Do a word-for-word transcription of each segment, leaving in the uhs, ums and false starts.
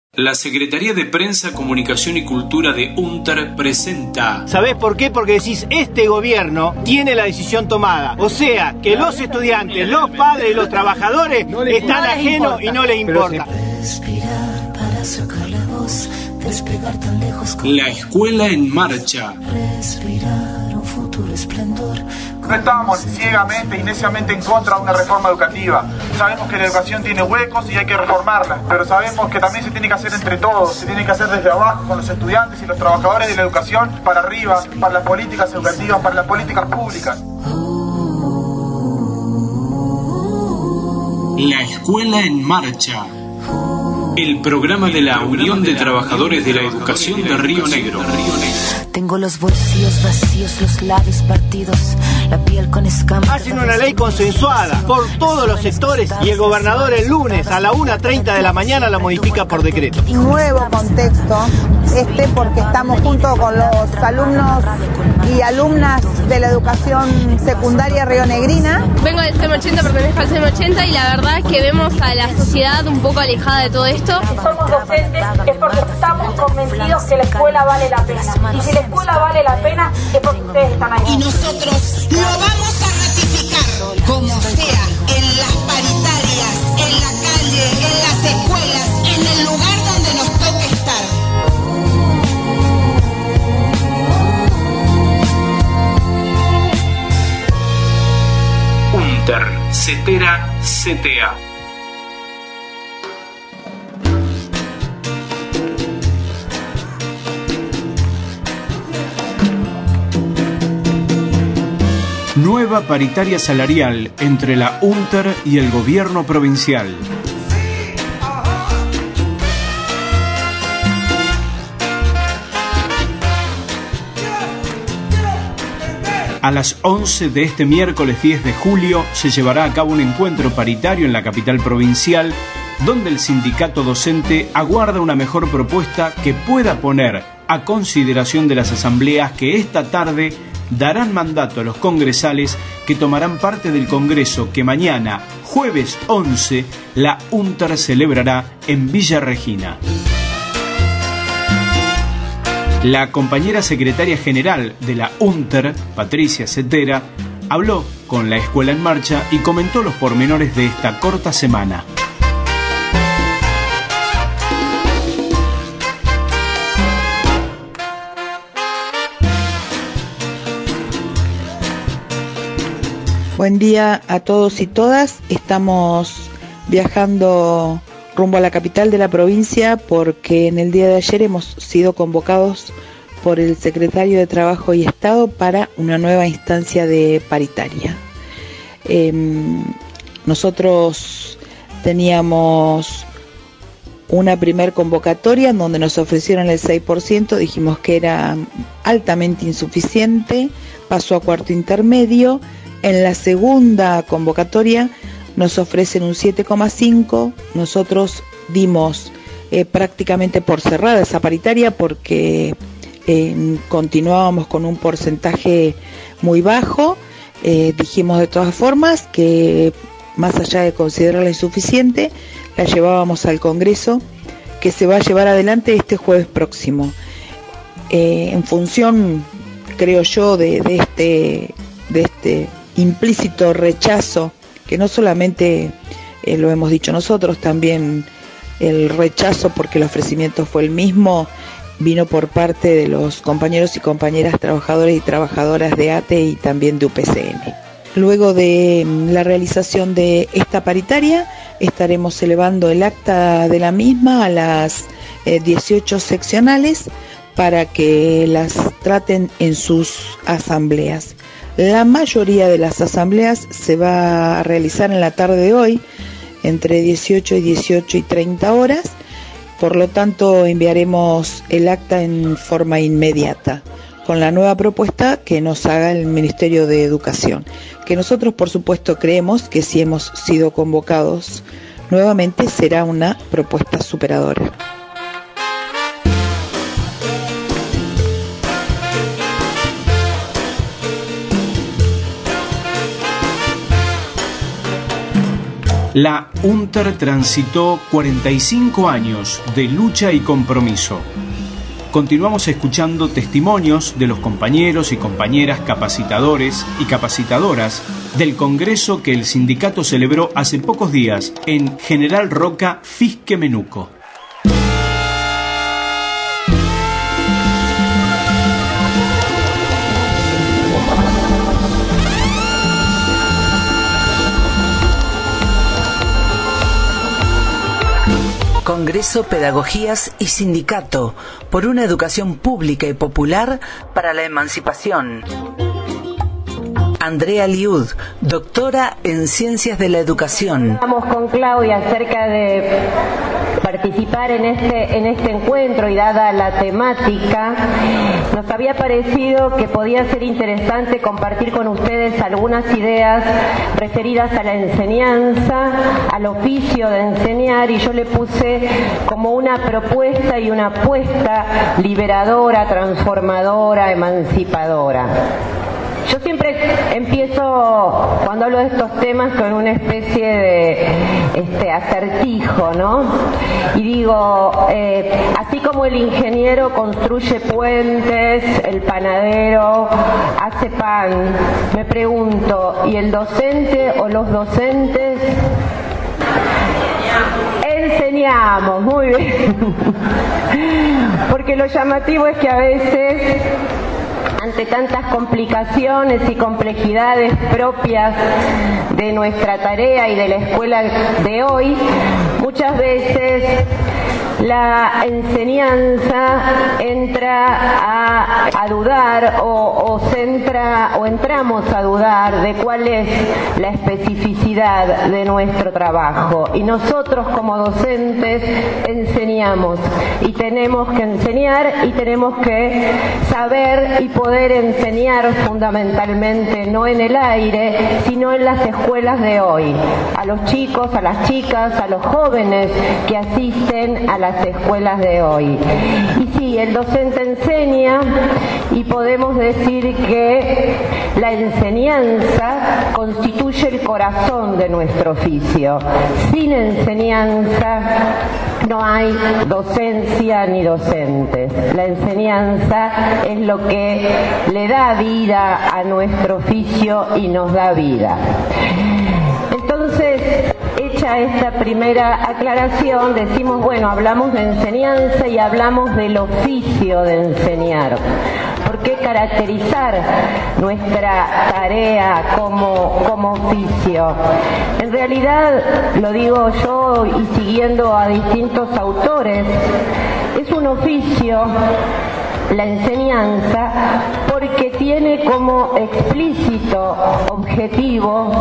La Secretaría de Prensa, Comunicación y Cultura de UNTER presenta... ¿Sabés por qué? Porque decís, este gobierno tiene la decisión tomada. O sea, que los estudiantes, los padres y los trabajadores no están no ajenos y no les importa. Respirar para sacar la voz, despegar tan lejos como... La Escuela en Marcha. Respirar un futuro esplendor. No estamos ciegamente y neciamente en contra de una reforma educativa. Sabemos que la educación tiene huecos y hay que reformarla, pero sabemos que también se tiene que hacer entre todos, se tiene que hacer desde abajo con los estudiantes y los trabajadores de la educación para arriba, para las políticas educativas, para las políticas públicas. La Escuela en Marcha. El programa de la Unión de Trabajadores de la Educación de Río Negro. Tengo los bolsillos vacíos, los labios partidos, la piel con escamas. Hacen una ley consensuada por todos los sectores y el gobernador el lunes a la una treinta de la mañana la modifica por decreto. Nuevo contexto, este porque estamos junto con los alumnos y alumnas de la educación secundaria rionegrina. Vengo del C E M ochenta, pertenezco al C E M ochenta y la verdad es que vemos a la sociedad un poco alejada de todo esto. Si somos docentes es porque estamos convencidos que la escuela vale la pena. Y si la escuela vale la pena es porque ustedes están ahí. Y nosotros lo vamos a ratificar, como sea, en las paritarias, en la calle, en las escuelas, en el lugar donde nos toque estar. UNTER, CETERA, C T A. Nueva paritaria salarial entre la UNTER y el gobierno provincial. A las once de este miércoles diez de julio se llevará a cabo un encuentro paritario en la capital provincial, donde el sindicato docente aguarda una mejor propuesta que pueda poner a consideración de las asambleas que esta tarde darán mandato a los congresales que tomarán parte del congreso que mañana, jueves once, la UNTER celebrará en Villa Regina. La compañera secretaria general de la UNTER, Patricia Cetera, habló con la Escuela en Marcha y comentó los pormenores de esta corta semana. Buen día a todos y todas. Estamos viajando rumbo a la capital de la provincia porque en el día de ayer hemos sido convocados por el secretario de Trabajo y Estado para una nueva instancia de paritaria. Eh, nosotros teníamos una primer convocatoria en donde nos ofrecieron el seis por ciento, dijimos que era altamente insuficiente, pasó a cuarto intermedio. En la segunda convocatoria nos ofrecen un siete coma cinco, nosotros dimos eh, prácticamente por cerrada esa paritaria porque eh, continuábamos con un porcentaje muy bajo, eh, dijimos de todas formas que más allá de considerarla insuficiente, la llevábamos al Congreso que se va a llevar adelante este jueves próximo. Eh, en función, creo yo, de, de este... de este implícito rechazo, que no solamente eh, lo hemos dicho nosotros, también el rechazo, porque el ofrecimiento fue el mismo, vino por parte de los compañeros y compañeras trabajadores y trabajadoras de A T E y también de U P C N. Luego de la realización de esta paritaria, estaremos elevando el acta de la misma a las eh, dieciocho seccionales para que las traten en sus asambleas. La mayoría de las asambleas se va a realizar en la tarde de hoy, entre dieciocho y dieciocho y treinta horas, por lo tanto enviaremos el acta en forma inmediata, con la nueva propuesta que nos haga el Ministerio de Educación, que nosotros por supuesto creemos que si hemos sido convocados nuevamente será una propuesta superadora. La UNTER transitó cuarenta y cinco años de lucha y compromiso. Continuamos escuchando testimonios de los compañeros y compañeras capacitadores y capacitadoras del congreso que el sindicato celebró hace pocos días en General Roca, Fisque Menuco. Congreso, Pedagogías y Sindicato por una educación pública y popular para la emancipación. Andrea Liud, doctora en Ciencias de la Educación. Estamos con Claudia acerca de participar en este, en este encuentro y dada la temática, nos había parecido que podía ser interesante compartir con ustedes algunas ideas referidas a la enseñanza, al oficio de enseñar, y yo le puse como una propuesta y una apuesta liberadora, transformadora, emancipadora. Yo siempre empiezo, cuando hablo de estos temas, con una especie de este, acertijo, ¿no? Y digo, eh, así como el ingeniero construye puentes, el panadero hace pan, me pregunto, ¿y el docente o los docentes? Enseñamos, muy bien. Porque lo llamativo es que a veces, ante tantas complicaciones y complejidades propias de nuestra tarea y de la escuela de hoy, muchas veces la enseñanza entra a, a dudar o, o, se entra, o entramos a dudar de cuál es la especificidad de nuestro trabajo. Y nosotros como docentes enseñamos y tenemos que enseñar y tenemos que saber y poder enseñar fundamentalmente no en el aire, sino en las escuelas de hoy, a los chicos, a las chicas, a los jóvenes que asisten a la las escuelas de hoy. Y sí, el docente enseña y podemos decir que la enseñanza constituye el corazón de nuestro oficio. Sin enseñanza no hay docencia ni docentes. La enseñanza es lo que le da vida a nuestro oficio y nos da vida. Entonces, hecha esta primera aclaración, decimos, bueno, hablamos de enseñanza y hablamos del oficio de enseñar. ¿Por qué caracterizar nuestra tarea como, como oficio? En realidad, lo digo yo y siguiendo a distintos autores, es un oficio, la enseñanza, porque tiene como explícito objetivo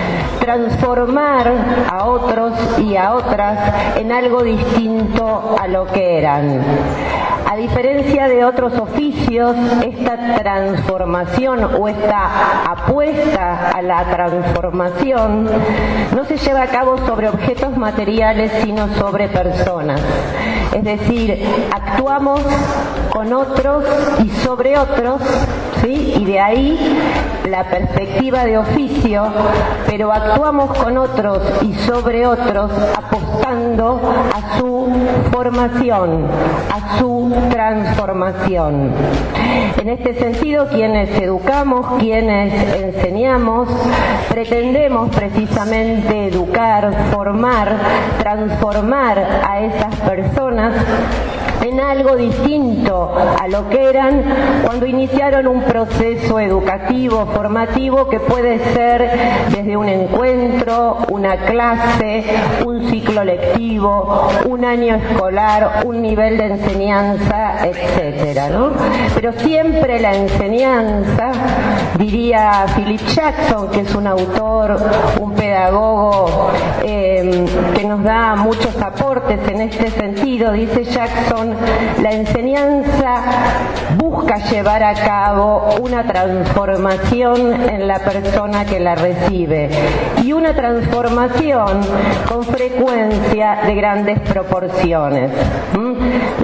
transformar a otros y a otras en algo distinto a lo que eran. A diferencia de otros oficios, esta transformación o esta apuesta a la transformación no se lleva a cabo sobre objetos materiales, sino sobre personas. Es decir, actuamos con otros y sobre otros, ¿sí? Y de ahí la perspectiva de oficio, pero actuamos con otros y sobre otros apostando a su formación, a su transformación. En este sentido, quienes educamos, quienes enseñamos, pretendemos precisamente educar, formar, transformar a esas personas en algo distinto a lo que eran cuando iniciaron un proceso educativo, formativo, que puede ser desde un encuentro, una clase, un ciclo lectivo, un año escolar, un nivel de enseñanza, etcétera, ¿no? Pero siempre la enseñanza, diría Philip Jackson, que es un autor, un pedagogo eh, que nos da muchos aportes en este sentido, dice Jackson, la enseñanza busca llevar a cabo una transformación en la persona que la recibe, y una transformación con frecuencia de grandes proporciones. ¿Mm?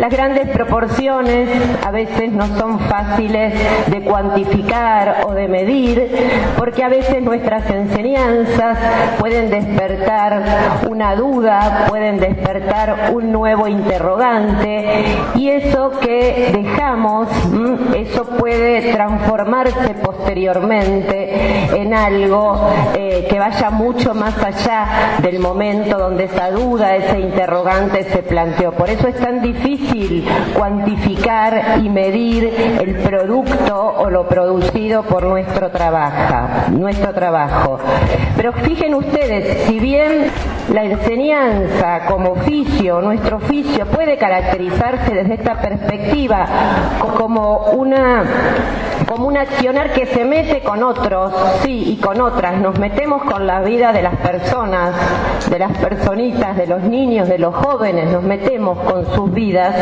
Las grandes proporciones a veces no son fáciles de cuantificar o de medir, porque a veces nuestras enseñanzas pueden despertar una duda, pueden despertar un nuevo interrogante, y eso que dejamos, eso puede transformarse posteriormente en algo eh, que vaya mucho más allá del momento donde esa duda, ese interrogante se planteó. Por eso es tan difícil cuantificar y medir el producto o lo producido por nuestro trabajo, nuestro trabajo. Pero fíjense ustedes, si bien la enseñanza como oficio, nuestro oficio puede caracterizarse desde esta perspectiva como una como un accionar que se mete con otros, sí, y con otras, nos metemos con la vida de las personas, de las personitas, de los niños, de los jóvenes, nos metemos con sus vidas,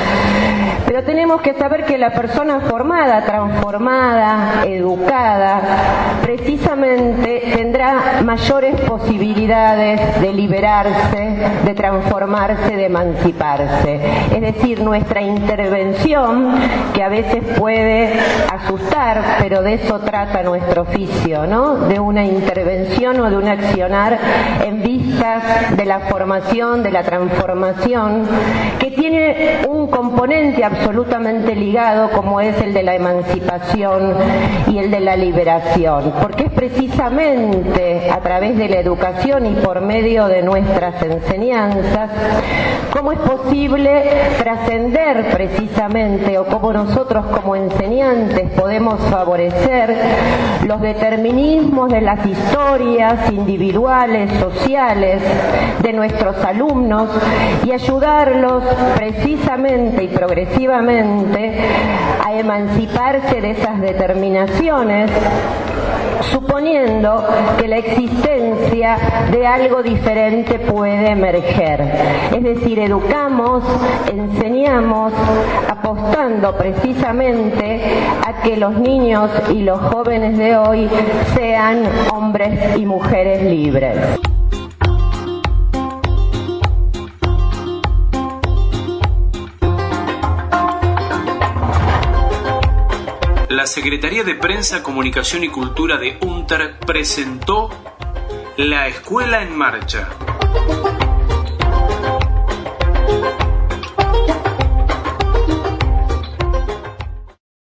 pero tenemos que saber que la persona formada, transformada, educada, precisamente tendrá mayores posibilidades de liberarse, de transformarse, de emanciparse. Es decir, nuestra intervención, que a veces puede asustar, pero de eso trata nuestro oficio, ¿no? De una intervención o de un accionar en vistas de la formación, de la transformación, que tiene un componente absolutamente ligado, como es el de la emancipación y el de la liberación, porque es precisamente a través de la educación y por medio de nuestras enseñanzas cómo es posible trascender precisamente, o cómo nosotros como enseñantes podemos favorecer los determinismos de las historias individuales, sociales de nuestros alumnos, y ayudarlos precisamente y progresivamente a emanciparse de esas determinaciones, suponiendo que la existencia de algo diferente puede emerger. Es decir, educamos, enseñamos, apostando precisamente a que los niños y los jóvenes de hoy sean hombres y mujeres libres. La Secretaría de Prensa, Comunicación y Cultura de UNTER presentó La Escuela en Marcha.